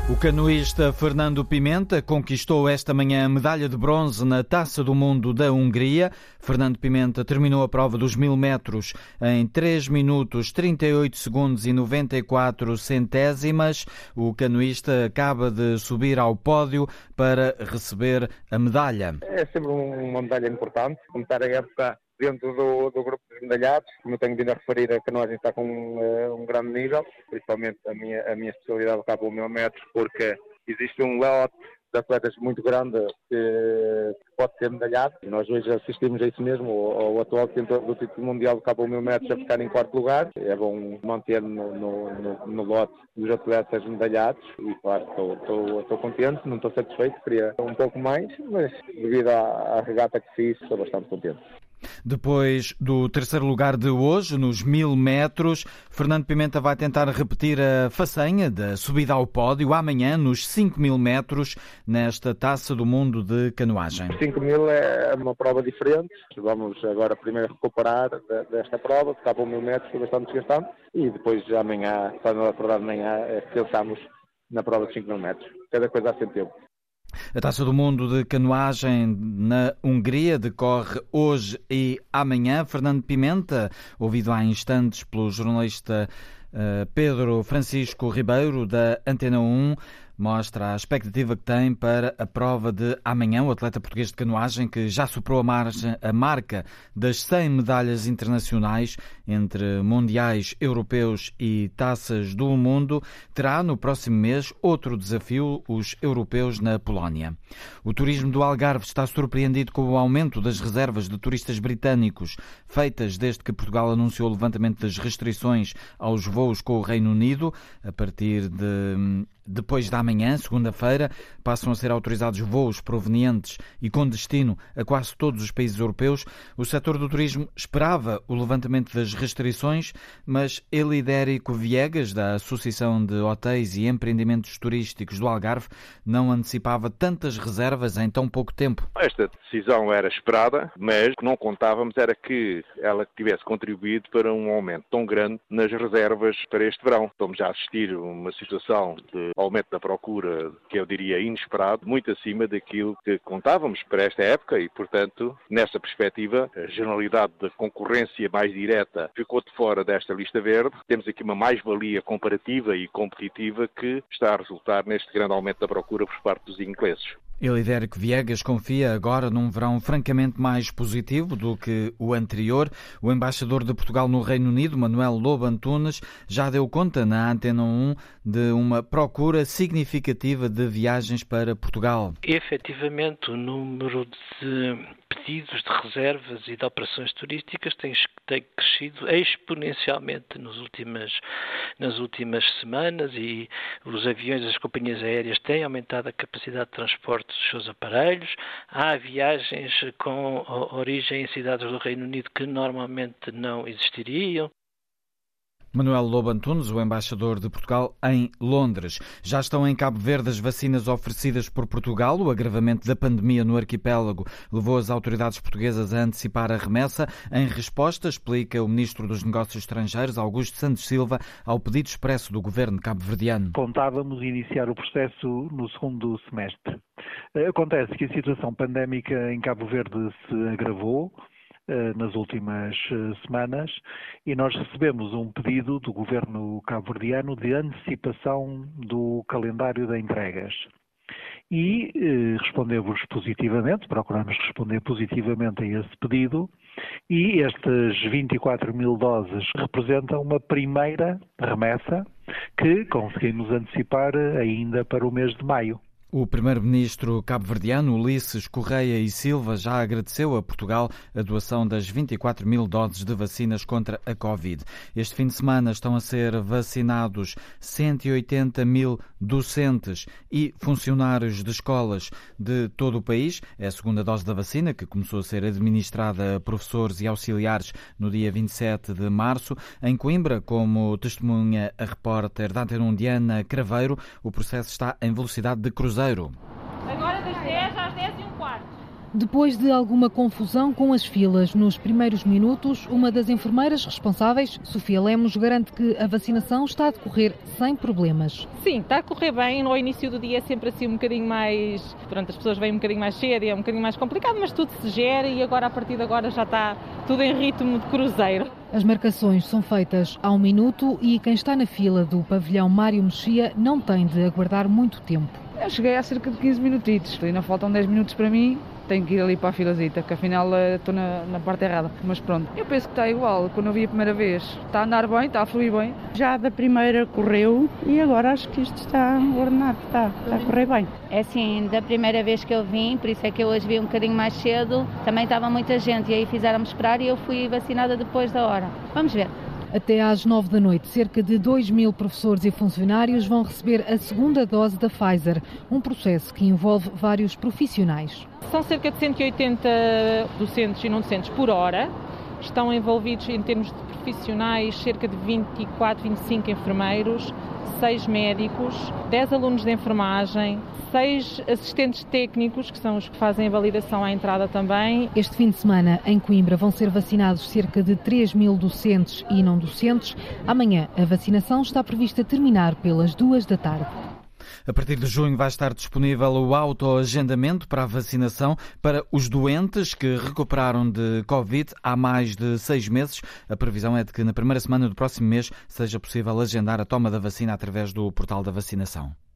O canoísta Fernando Pimenta conquistou esta manhã a medalha de bronze na Taça do Mundo da Hungria. Fernando Pimenta terminou a prova dos 1000 metros em 3 minutos 38 segundos e 94 centésimas. O canoísta acaba de subir ao pódio para receber a medalha. É sempre uma medalha importante, começar a época dentro do grupo dos medalhados. Como eu tenho vindo a referir, a canoagem está com um grande nível, principalmente a minha especialidade acaba o 1000 metros, porque existe um lote de atletas muito grande que pode ser medalhado. E nós hoje assistimos a isso mesmo, o atual detentor do título mundial do cabo 1000 metros a ficar em quarto lugar. É bom manter no lote dos atletas medalhados e, claro, estou contente, não estou satisfeito, queria um pouco mais, mas devido à regata que fiz, estou bastante contente. Depois do terceiro lugar de hoje, nos 1000 metros, Fernando Pimenta vai tentar repetir a façanha da subida ao pódio amanhã nos 5000 metros nesta Taça do Mundo de canoagem. 5000 é uma prova diferente. Vamos agora primeiro recuperar desta prova, de cabo 1000 metros, foi bastante desgastante, e depois amanhã, quando acordar de manhã, pensamos na prova de 5000 metros. Cada coisa há seu tempo. A Taça do Mundo de canoagem na Hungria decorre hoje e amanhã. Fernando Pimenta, ouvido há instantes pelo jornalista Pedro Francisco Ribeiro, da Antena 1, mostra a expectativa que tem para a prova de amanhã. O atleta português de canoagem, que já superou a marca das 100 medalhas internacionais entre mundiais, europeus e taças do mundo, terá no próximo mês outro desafio, os europeus na Polónia. O turismo do Algarve está surpreendido com o aumento das reservas de turistas britânicos feitas desde que Portugal anunciou o levantamento das restrições aos voos com o Reino Unido. A partir depois da manhã, segunda-feira, passam a ser autorizados voos provenientes e com destino a quase todos os países europeus. O setor do turismo esperava o levantamento das restrições, mas Elidérico Viegas, da Associação de Hotéis e Empreendimentos Turísticos do Algarve, não antecipava tantas reservas em tão pouco tempo. Esta decisão era esperada, mas o que não contávamos era que ela tivesse contribuído para um aumento tão grande nas reservas para este verão. Estamos a assistir a uma situação de aumento da procura, que eu diria inesperado, muito acima daquilo que contávamos para esta época e, portanto, nessa perspectiva, a generalidade da concorrência mais direta ficou de fora desta lista verde. Temos aqui uma mais-valia comparativa e competitiva que está a resultar neste grande aumento da procura por parte dos ingleses. Elidérico Viegas confia agora num verão francamente mais positivo do que o anterior. O embaixador de Portugal no Reino Unido, Manuel Lobo Antunes, já deu conta na Antena 1 de uma procura significativa de viagens para Portugal. Efetivamente, o número de pedidos de reservas e de operações turísticas tem crescido exponencialmente nas últimas semanas, e os aviões das companhias aéreas têm aumentado a capacidade de transporte dos seus aparelhos. Há viagens com origem em cidades do Reino Unido que normalmente não existiriam. Manuel Lobo Antunes, o embaixador de Portugal em Londres. Já estão em Cabo Verde as vacinas oferecidas por Portugal. O agravamento da pandemia no arquipélago levou as autoridades portuguesas a antecipar a remessa. Em resposta, explica o ministro dos Negócios Estrangeiros, Augusto Santos Silva, ao pedido expresso do governo cabo-verdiano. Contávamos iniciar o processo no segundo semestre. Acontece que a situação pandémica em Cabo Verde se agravou nas últimas semanas, e nós recebemos um pedido do governo cabo-verdiano de antecipação do calendário de entregas. E respondemos positivamente, procuramos responder positivamente a esse pedido, e estas 24.000 doses representam uma primeira remessa que conseguimos antecipar ainda para o mês de maio. O primeiro-ministro cabo-verdiano, Ulisses Correia e Silva, já agradeceu a Portugal a doação das 24.000 doses de vacinas contra a Covid. Este fim de semana estão a ser vacinados 180.000 docentes e funcionários de escolas de todo o país. É a segunda dose da vacina, que começou a ser administrada a professores e auxiliares no dia 27 de março. Em Coimbra, como testemunha a repórter da Antena 1, Diana Craveiro, o processo está em velocidade de cruzeiro. Agora das 10 às 10 e um quarto. Depois de alguma confusão com as filas nos primeiros minutos, uma das enfermeiras responsáveis, Sofia Lemos, garante que a vacinação está a decorrer sem problemas. Sim, está a correr bem. No início do dia é sempre assim um bocadinho mais... Pronto, as pessoas vêm um bocadinho mais cedo e é um bocadinho mais complicado, mas tudo se gera e agora, a partir de agora, já está tudo em ritmo de cruzeiro. As marcações são feitas ao minuto e quem está na fila do pavilhão Mário Mexia não tem de aguardar muito tempo. Eu cheguei há cerca de 15 minutitos, ainda faltam 10 minutos para mim, tenho que ir ali para a filazita, que afinal estou na parte errada. Mas pronto, eu penso que está igual, quando eu vi a primeira vez. Está a andar bem, está a fluir bem. Já da primeira correu e agora acho que isto está ordenado, está a correr bem. É assim, da primeira vez que eu vim, por isso é que eu hoje vi um bocadinho mais cedo, também estava muita gente e aí fizeram-me esperar e eu fui vacinada depois da hora. Vamos ver. Até às 9 da noite, cerca de 2.000 professores e funcionários vão receber a segunda dose da Pfizer, um processo que envolve vários profissionais. São cerca de 180 docentes e não docentes por hora. Estão envolvidos em termos de profissionais cerca de 24, 25 enfermeiros, 6 médicos, 10 alunos de enfermagem, 6 assistentes técnicos, que são os que fazem a validação à entrada também. Este fim de semana, em Coimbra, vão ser vacinados cerca de 3.000 docentes e não docentes. Amanhã, a vacinação está prevista terminar pelas 2 da tarde. A partir de junho vai estar disponível o autoagendamento para a vacinação para os doentes que recuperaram de Covid há mais de 6 meses. A previsão é de que na primeira semana do próximo mês seja possível agendar a toma da vacina através do portal da vacinação.